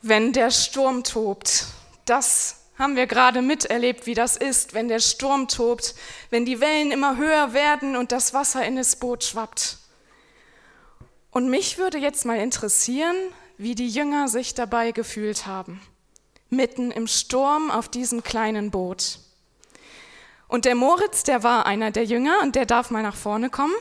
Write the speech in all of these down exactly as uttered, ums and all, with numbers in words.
wenn der Sturm tobt. Das haben wir gerade miterlebt, wie das ist, wenn der Sturm tobt, wenn die Wellen immer höher werden und das Wasser in das Boot schwappt. Und mich würde jetzt mal interessieren, wie die Jünger sich dabei gefühlt haben, mitten im Sturm auf diesem kleinen Boot. Und der Moritz, der war einer der Jünger und der darf mal nach vorne kommen.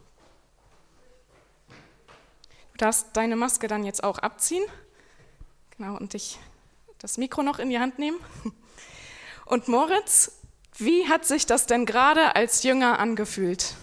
Du darfst deine Maske dann jetzt auch abziehen. Genau, und dich das Mikro noch in die Hand nehmen. Und Moritz, wie hat sich das denn gerade als Jünger angefühlt?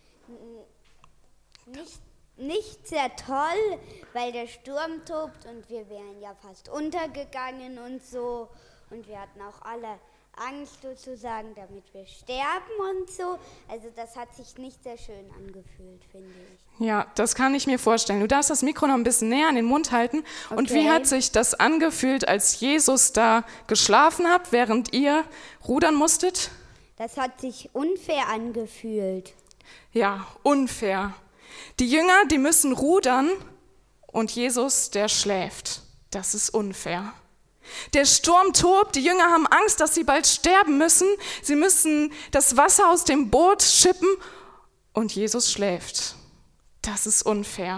Nicht, nicht sehr toll, weil der Sturm tobt und wir wären ja fast untergegangen und so. Und wir hatten auch alle Angst sozusagen, damit wir sterben und so. Also das hat sich nicht sehr schön angefühlt, finde ich. Ja, das kann ich mir vorstellen. Du darfst das Mikro noch ein bisschen näher an den Mund halten. Okay. Und wie hat sich das angefühlt, als Jesus da geschlafen hat, während ihr rudern musstet? Das hat sich unfair angefühlt. Ja, unfair. Die Jünger, die müssen rudern und Jesus, der schläft. Das ist unfair. Der Sturm tobt, die Jünger haben Angst, dass sie bald sterben müssen. Sie müssen das Wasser aus dem Boot schippen und Jesus schläft. Das ist unfair.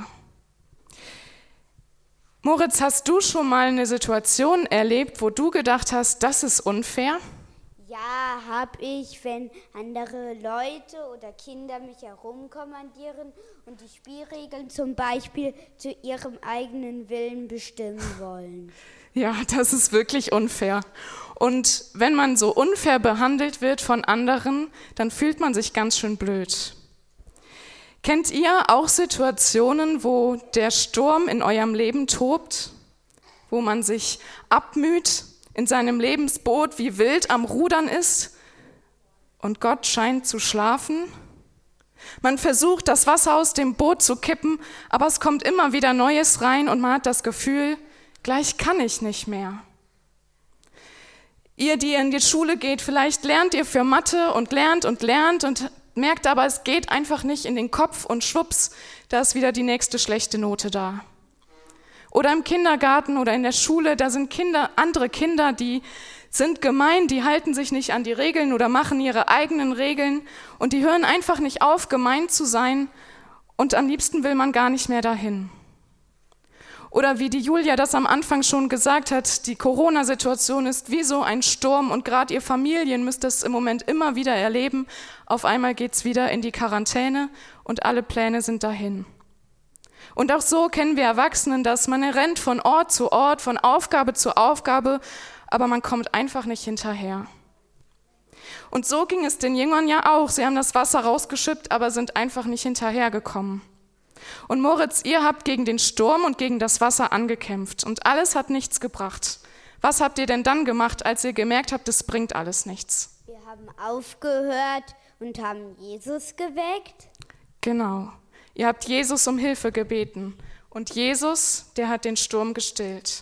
Moritz, hast du schon mal eine Situation erlebt, wo du gedacht hast, das ist unfair? Ja, habe ich, wenn andere Leute oder Kinder mich herumkommandieren und die Spielregeln zum Beispiel zu ihrem eigenen Willen bestimmen wollen. Ja, das ist wirklich unfair. Und wenn man so unfair behandelt wird von anderen, dann fühlt man sich ganz schön blöd. Kennt ihr auch Situationen, wo der Sturm in eurem Leben tobt, wo man sich abmüht, in seinem Lebensboot wie wild am Rudern ist und Gott scheint zu schlafen? Man versucht, das Wasser aus dem Boot zu kippen, aber es kommt immer wieder Neues rein und man hat das Gefühl, gleich kann ich nicht mehr. Ihr, die in die Schule geht, vielleicht lernt ihr für Mathe und lernt und lernt und merkt aber, es geht einfach nicht in den Kopf und schwupps, da ist wieder die nächste schlechte Note da. Oder im Kindergarten oder in der Schule, da sind Kinder, andere Kinder, die sind gemein, die halten sich nicht an die Regeln oder machen ihre eigenen Regeln und die hören einfach nicht auf, gemein zu sein und am liebsten will man gar nicht mehr dahin. Oder wie die Julia das am Anfang schon gesagt hat, die Corona-Situation ist wie so ein Sturm und gerade ihr Familien müsst es im Moment immer wieder erleben. Auf einmal geht's wieder in die Quarantäne und alle Pläne sind dahin. Und auch so kennen wir Erwachsenen das, man rennt von Ort zu Ort, von Aufgabe zu Aufgabe, aber man kommt einfach nicht hinterher. Und so ging es den Jüngern ja auch. Sie haben das Wasser rausgeschippt, aber sind einfach nicht hinterhergekommen. Und Moritz, ihr habt gegen den Sturm und gegen das Wasser angekämpft und alles hat nichts gebracht. Was habt ihr denn dann gemacht, als ihr gemerkt habt, es bringt alles nichts? Wir haben aufgehört und haben Jesus geweckt. Genau. Ihr habt Jesus um Hilfe gebeten und Jesus, der hat den Sturm gestillt.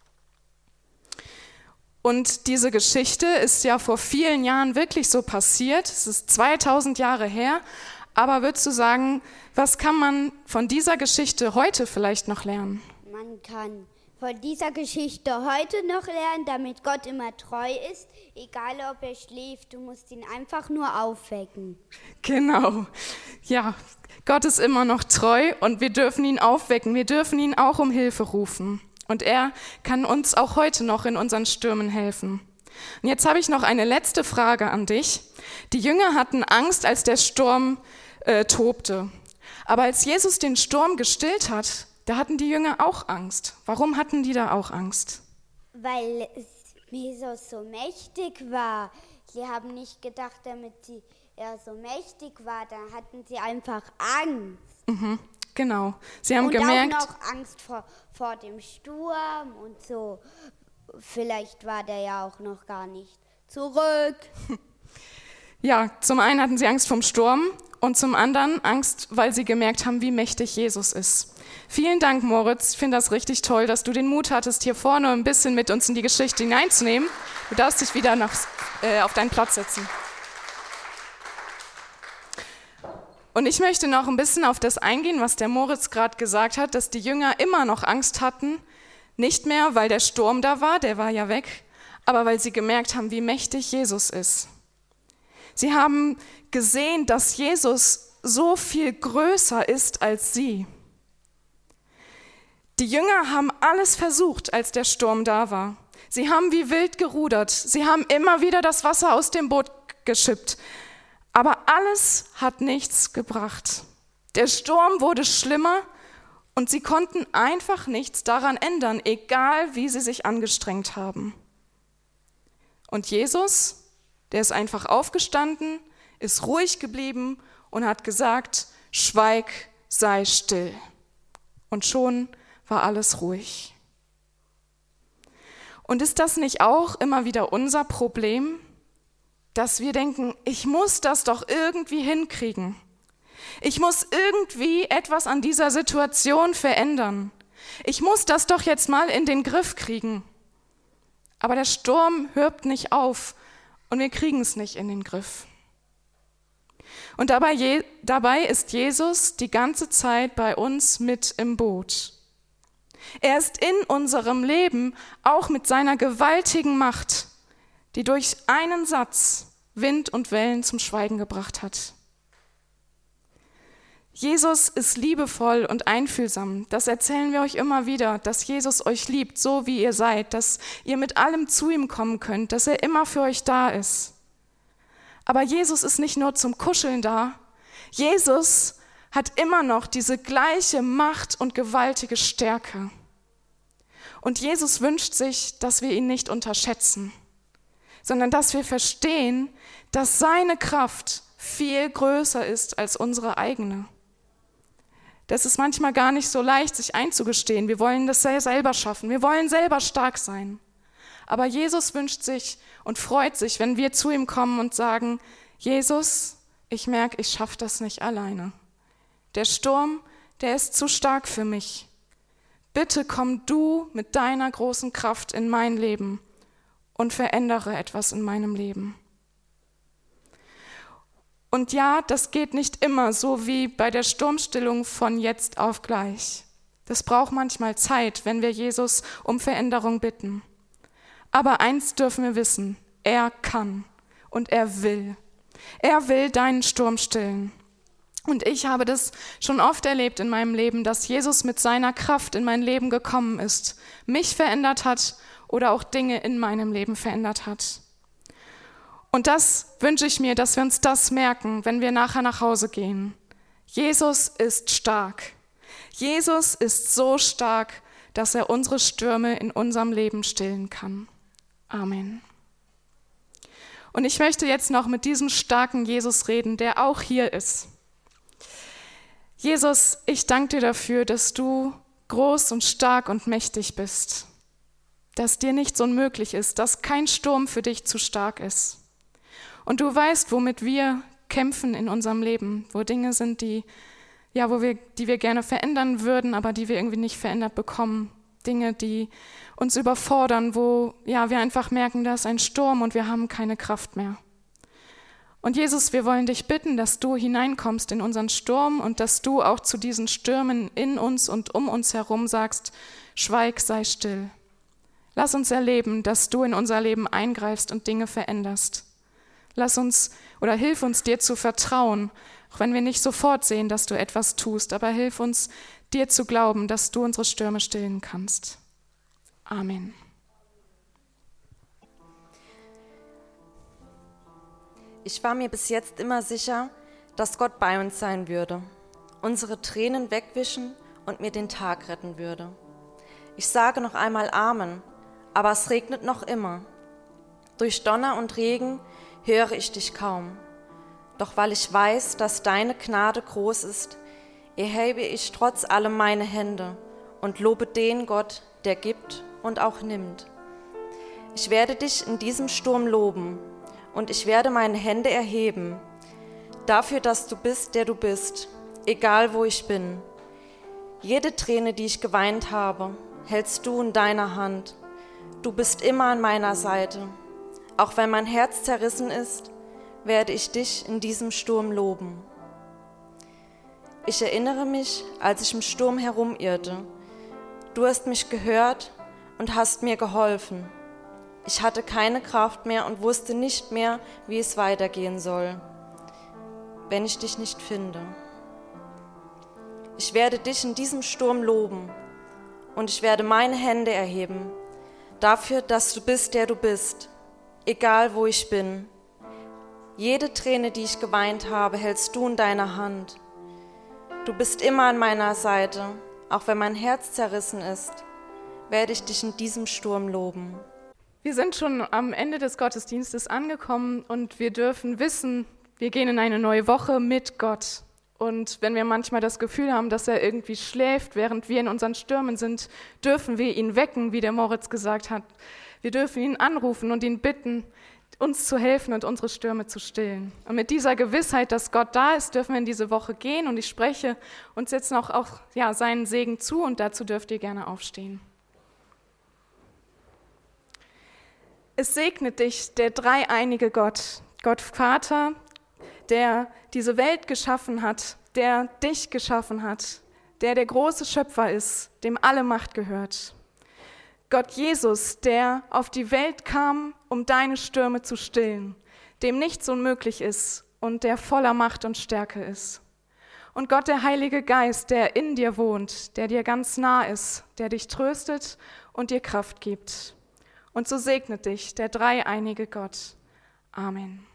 Und diese Geschichte ist ja vor vielen Jahren wirklich so passiert. Es ist zweitausend Jahre her. Aber würdest du sagen, was kann man von dieser Geschichte heute vielleicht noch lernen? Man kann von dieser Geschichte heute noch lernen, damit Gott immer treu ist, egal ob er schläft, du musst ihn einfach nur aufwecken. Genau, ja, Gott ist immer noch treu und wir dürfen ihn aufwecken, wir dürfen ihn auch um Hilfe rufen. Und er kann uns auch heute noch in unseren Stürmen helfen. Und jetzt habe ich noch eine letzte Frage an dich. Die Jünger hatten Angst, als der Sturm äh, tobte. Aber als Jesus den Sturm gestillt hat, da hatten die Jünger auch Angst. Warum hatten die da auch Angst? Weil Jesus so mächtig war. Sie haben nicht gedacht, damit sie, er so mächtig war, dann hatten sie einfach Angst. Mhm, genau. Sie haben und gemerkt, auch noch Angst vor, vor dem Sturm und so. Vielleicht war der ja auch noch gar nicht zurück. Ja, zum einen hatten sie Angst vom Sturm und zum anderen Angst, weil sie gemerkt haben, wie mächtig Jesus ist. Vielen Dank, Moritz. Ich finde das richtig toll, dass du den Mut hattest, hier vorne ein bisschen mit uns in die Geschichte hineinzunehmen. Du darfst dich wieder nach, äh, auf deinen Platz setzen. Und ich möchte noch ein bisschen auf das eingehen, was der Moritz gerade gesagt hat, dass die Jünger immer noch Angst hatten, Nicht mehr, weil der Sturm da war, der war ja weg, aber weil sie gemerkt haben, wie mächtig Jesus ist. Sie haben gesehen, dass Jesus so viel größer ist als sie. Die Jünger haben alles versucht, als der Sturm da war. Sie haben wie wild gerudert. Sie haben immer wieder das Wasser aus dem Boot geschippt. Aber alles hat nichts gebracht. Der Sturm wurde schlimmer und sie konnten einfach nichts daran ändern, egal wie sie sich angestrengt haben. Und Jesus, der ist einfach aufgestanden, ist ruhig geblieben und hat gesagt, schweig, sei still. Und schon war alles ruhig. Und ist das nicht auch immer wieder unser Problem, dass wir denken, ich muss das doch irgendwie hinkriegen. Ich muss irgendwie etwas an dieser Situation verändern. Ich muss das doch jetzt mal in den Griff kriegen. Aber der Sturm hört nicht auf und wir kriegen es nicht in den Griff. Und dabei, je, dabei ist Jesus die ganze Zeit bei uns mit im Boot. Er ist in unserem Leben auch mit seiner gewaltigen Macht, die durch einen Satz Wind und Wellen zum Schweigen gebracht hat. Jesus ist liebevoll und einfühlsam. Das erzählen wir euch immer wieder, dass Jesus euch liebt, so wie ihr seid, dass ihr mit allem zu ihm kommen könnt, dass er immer für euch da ist. Aber Jesus ist nicht nur zum Kuscheln da. Jesus hat immer noch diese gleiche Macht und gewaltige Stärke. Und Jesus wünscht sich, dass wir ihn nicht unterschätzen, sondern dass wir verstehen, dass seine Kraft viel größer ist als unsere eigene. Das ist manchmal gar nicht so leicht, sich einzugestehen. Wir wollen das selber schaffen. Wir wollen selber stark sein. Aber Jesus wünscht sich und freut sich, wenn wir zu ihm kommen und sagen, Jesus, ich merke, ich schaffe das nicht alleine. Der Sturm, der ist zu stark für mich. Bitte komm du mit deiner großen Kraft in mein Leben und verändere etwas in meinem Leben. Und ja, das geht nicht immer so wie bei der Sturmstillung von jetzt auf gleich. Das braucht manchmal Zeit, wenn wir Jesus um Veränderung bitten. Aber eins dürfen wir wissen, er kann und er will. Er will deinen Sturm stillen. Und ich habe das schon oft erlebt in meinem Leben, dass Jesus mit seiner Kraft in mein Leben gekommen ist, mich verändert hat oder auch Dinge in meinem Leben verändert hat. Und das wünsche ich mir, dass wir uns das merken, wenn wir nachher nach Hause gehen. Jesus ist stark. Jesus ist so stark, dass er unsere Stürme in unserem Leben stillen kann. Amen. Und ich möchte jetzt noch mit diesem starken Jesus reden, der auch hier ist. Jesus, ich danke dir dafür, dass du groß und stark und mächtig bist, dass dir nichts unmöglich ist, dass kein Sturm für dich zu stark ist. Und du weißt, womit wir kämpfen in unserem Leben, wo Dinge sind, die, ja, wo wir, die wir gerne verändern würden, aber die wir irgendwie nicht verändert bekommen. Dinge, die uns überfordern, wo ja, wir einfach merken, da ist ein Sturm und wir haben keine Kraft mehr. Und Jesus, wir wollen dich bitten, dass du hineinkommst in unseren Sturm und dass du auch zu diesen Stürmen in uns und um uns herum sagst, schweig, sei still. Lass uns erleben, dass du in unser Leben eingreifst und Dinge veränderst. Lass uns oder hilf uns, dir zu vertrauen, auch wenn wir nicht sofort sehen, dass du etwas tust, aber hilf uns, dir zu glauben, dass du unsere Stürme stillen kannst. Amen. Ich war mir bis jetzt immer sicher, dass Gott bei uns sein würde, unsere Tränen wegwischen und mir den Tag retten würde. Ich sage noch einmal Amen, aber es regnet noch immer. Durch Donner und Regen höre ich dich kaum. Doch weil ich weiß, dass deine Gnade groß ist, erhebe ich trotz allem meine Hände und lobe den Gott, der gibt und auch nimmt. Ich werde dich in diesem Sturm loben und ich werde meine Hände erheben, dafür, dass du bist, der du bist, egal wo ich bin. Jede Träne, die ich geweint habe, hältst du in deiner Hand. Du bist immer an meiner Seite. Auch wenn mein Herz zerrissen ist, werde ich dich in diesem Sturm loben. Ich erinnere mich, als ich im Sturm herumirrte. Du hast mich gehört und hast mir geholfen. Ich hatte keine Kraft mehr und wusste nicht mehr, wie es weitergehen soll, wenn ich dich nicht finde. Ich werde dich in diesem Sturm loben und ich werde meine Hände erheben, dafür, dass du bist, der du bist, egal wo ich bin. Jede Träne, die ich geweint habe, hältst du in deiner Hand. Du bist immer an meiner Seite, auch wenn mein Herz zerrissen ist, werde ich dich in diesem Sturm loben. Wir sind schon am Ende des Gottesdienstes angekommen und wir dürfen wissen, wir gehen in eine neue Woche mit Gott. Und wenn wir manchmal das Gefühl haben, dass er irgendwie schläft, während wir in unseren Stürmen sind, dürfen wir ihn wecken, wie der Moritz gesagt hat. Wir dürfen ihn anrufen und ihn bitten, uns zu helfen und unsere Stürme zu stillen. Und mit dieser Gewissheit, dass Gott da ist, dürfen wir in diese Woche gehen. Und ich spreche uns jetzt noch auch ja, seinen Segen zu und dazu dürft ihr gerne aufstehen. Es segnet dich der dreieinige Gott, Gott Vater, der diese Welt geschaffen hat, der dich geschaffen hat, der der große Schöpfer ist, dem alle Macht gehört. Gott Jesus, der auf die Welt kam, um deine Stürme zu stillen, dem nichts unmöglich ist und der voller Macht und Stärke ist. Und Gott, der Heilige Geist, der in dir wohnt, der dir ganz nah ist, der dich tröstet und dir Kraft gibt. Und so segnet dich der dreieinige Gott. Amen.